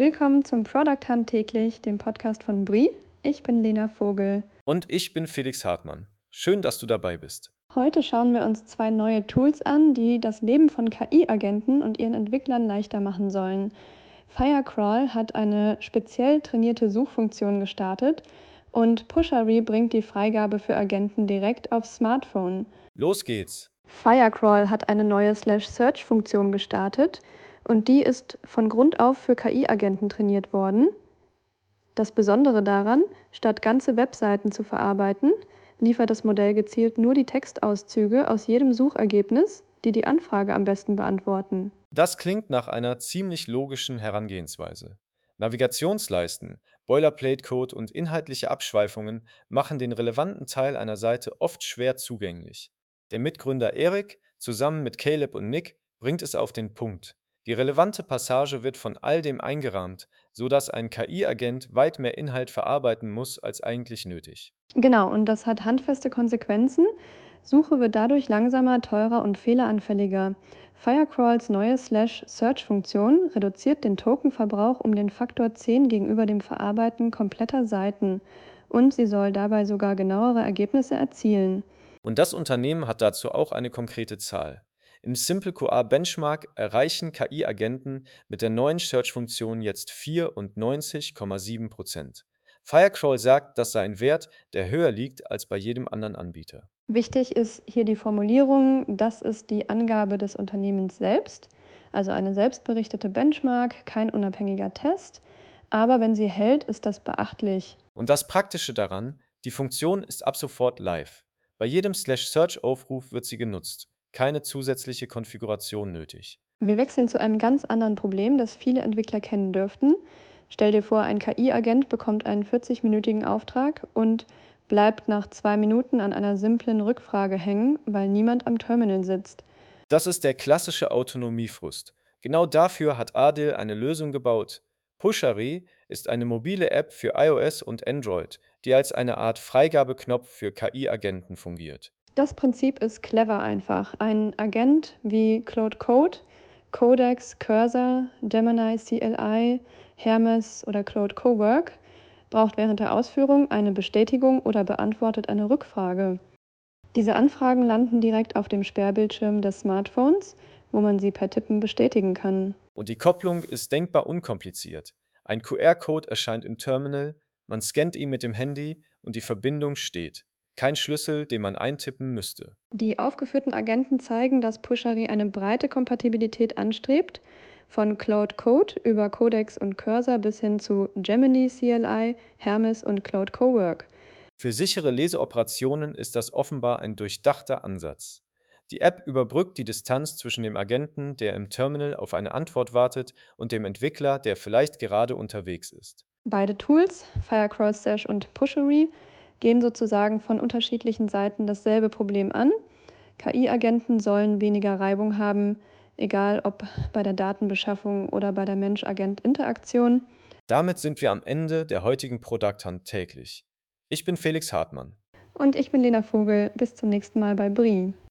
Willkommen zum Product Hunt täglich, dem Podcast von Brie. Ich bin Lena Vogel. Und ich bin Felix Hartmann. Schön, dass du dabei bist. Heute schauen wir uns zwei neue Tools an, die das Leben von KI-Agenten und ihren Entwicklern leichter machen sollen. Firecrawl hat eine speziell trainierte Suchfunktion gestartet und Pushery bringt die Freigabe für Agenten direkt aufs Smartphone. Los geht's. Firecrawl hat eine neue Slash-Search-Funktion gestartet und die ist von Grund auf für KI-Agenten trainiert worden. Das Besondere daran, statt ganze Webseiten zu verarbeiten, liefert das Modell gezielt nur die Textauszüge aus jedem Suchergebnis, die die Anfrage am besten beantworten. Das klingt nach einer ziemlich logischen Herangehensweise. Navigationsleisten, Boilerplate-Code und inhaltliche Abschweifungen machen den relevanten Teil einer Seite oft schwer zugänglich. Der Mitgründer Erik zusammen mit Caleb und Nick bringt es auf den Punkt. Die relevante Passage wird von all dem eingerahmt, sodass ein KI-Agent weit mehr Inhalt verarbeiten muss als eigentlich nötig. Genau, und das hat handfeste Konsequenzen. Suche wird dadurch langsamer, teurer und fehleranfälliger. Firecrawls neue Slash-Search-Funktion reduziert den Tokenverbrauch um den Faktor 10 gegenüber dem Verarbeiten kompletter Seiten und sie soll dabei sogar genauere Ergebnisse erzielen. Und das Unternehmen hat dazu auch eine konkrete Zahl. Im Simple QA Benchmark erreichen KI-Agenten mit der neuen Search-Funktion jetzt 94,7%. Firecrawl sagt, das sei ein Wert, der höher liegt als bei jedem anderen Anbieter. Wichtig ist hier die Formulierung, das ist die Angabe des Unternehmens selbst, also eine selbstberichtete Benchmark, kein unabhängiger Test. Aber wenn sie hält, ist das beachtlich. Und das Praktische daran, die Funktion ist ab sofort live. Bei jedem Slash-Search-Aufruf wird sie genutzt. Keine zusätzliche Konfiguration nötig. Wir wechseln zu einem ganz anderen Problem, das viele Entwickler kennen dürften. Stell dir vor, ein KI-Agent bekommt einen 40-minütigen Auftrag und bleibt nach 2 Minuten an einer simplen Rückfrage hängen, weil niemand am Terminal sitzt. Das ist der klassische Autonomiefrust. Genau dafür hat Adil eine Lösung gebaut. Pushery ist eine mobile App für iOS und Android, die als eine Art Freigabeknopf für KI-Agenten fungiert. Das Prinzip ist clever einfach. Ein Agent wie Claude Code, Codex, Cursor, Gemini CLI, Hermes oder Claude Cowork braucht während der Ausführung eine Bestätigung oder beantwortet eine Rückfrage. Diese Anfragen landen direkt auf dem Sperrbildschirm des Smartphones, wo man sie per Tippen bestätigen kann. Und die Kopplung ist denkbar unkompliziert. Ein QR-Code erscheint im Terminal, man scannt ihn mit dem Handy und die Verbindung steht. Kein Schlüssel, den man eintippen müsste. Die aufgeführten Agenten zeigen, dass Pushery eine breite Kompatibilität anstrebt, von Claude Code über Codex und Cursor bis hin zu Gemini CLI, Hermes und Claude Cowork. Für sichere Leseoperationen ist das offenbar ein durchdachter Ansatz. Die App überbrückt die Distanz zwischen dem Agenten, der im Terminal auf eine Antwort wartet, und dem Entwickler, der vielleicht gerade unterwegs ist. Beide Tools, Firecrawl Stash und Pushery, gehen sozusagen von unterschiedlichen Seiten dasselbe Problem an. KI-Agenten sollen weniger Reibung haben, egal ob bei der Datenbeschaffung oder bei der Mensch-Agent-Interaktion. Damit sind wir am Ende der heutigen Product Hunt täglich. Ich bin Felix Hartmann. Und ich bin Lena Vogel. Bis zum nächsten Mal bei Brie.